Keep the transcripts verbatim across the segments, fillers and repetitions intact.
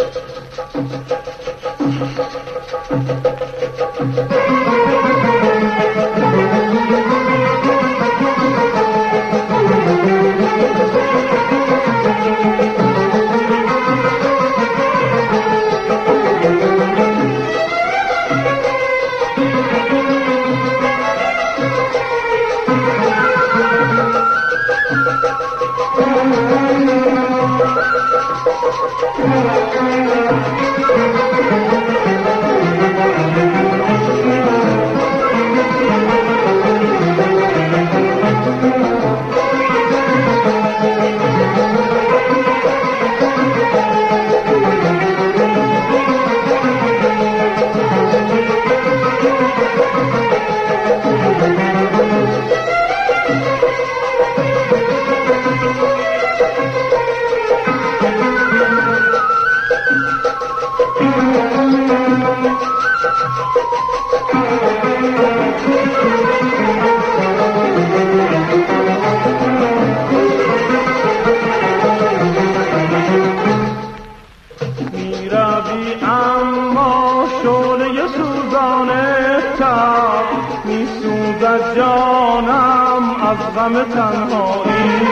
جانم از غم تنهایی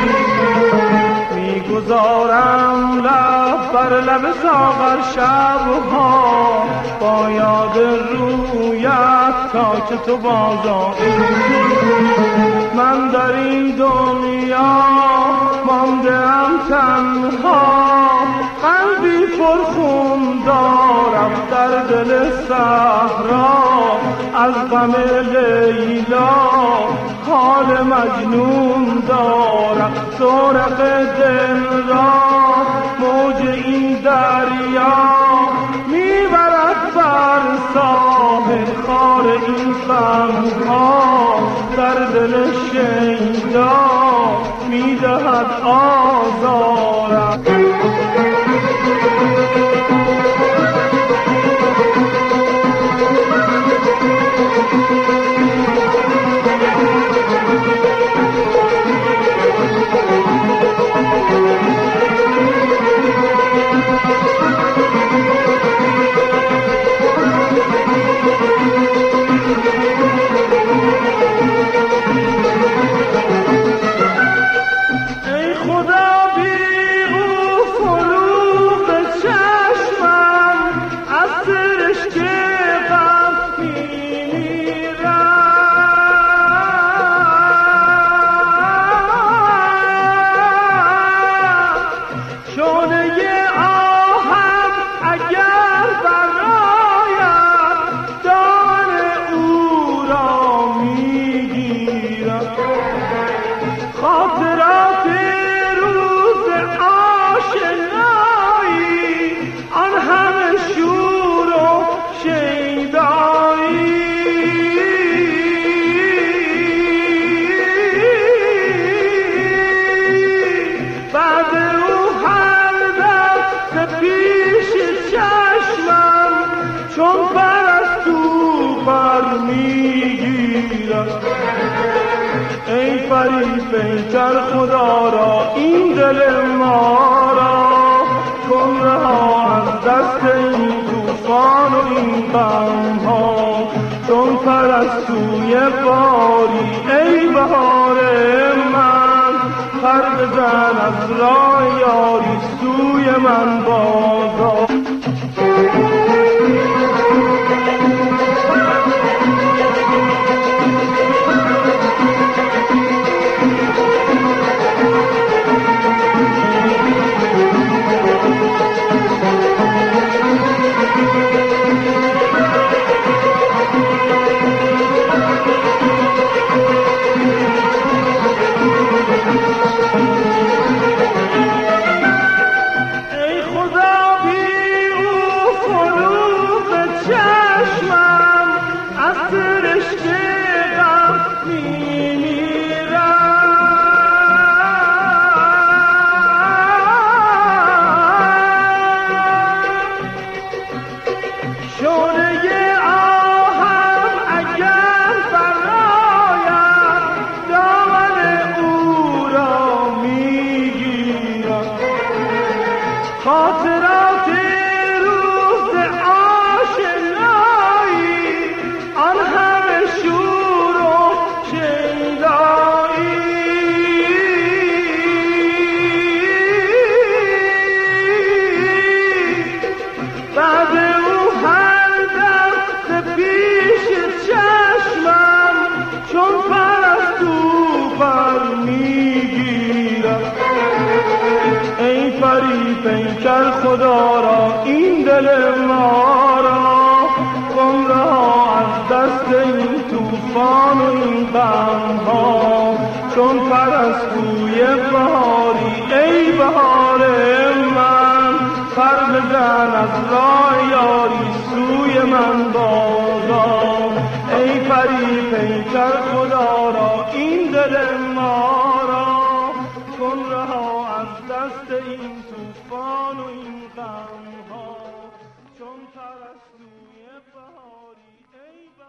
میگذارم لب بر لب ساغر شبها با یاد رویت تا که تو بازآیی. من در این دنیا مانده‌ام تنها، قلبی پرخون دارم در دل صحرا، از غم لیلا حال مجنون دارم. سرخ دل را موج این دریا میبرد بر ساحل، خار این غمها در دل شیدا میدهد آزارم. ای فریب خدا را این دل ما را کن رها از دست این طوفان و این غم ها. چون پرستوی باری ای بهار من، پر بزن از راه یاری سوی من بازآ. ای خدا خدا را این دل ما را، عمر ها از دست این طوفان و این غم ها، چون پرستوی بهاری ای بهار من، پر بزن از راه یاری سوی من بازا. ای پری پیکر خدا را این دل ما را، کن رها از دست این طوفان و این غم ها، چون پرستوی بهاری ای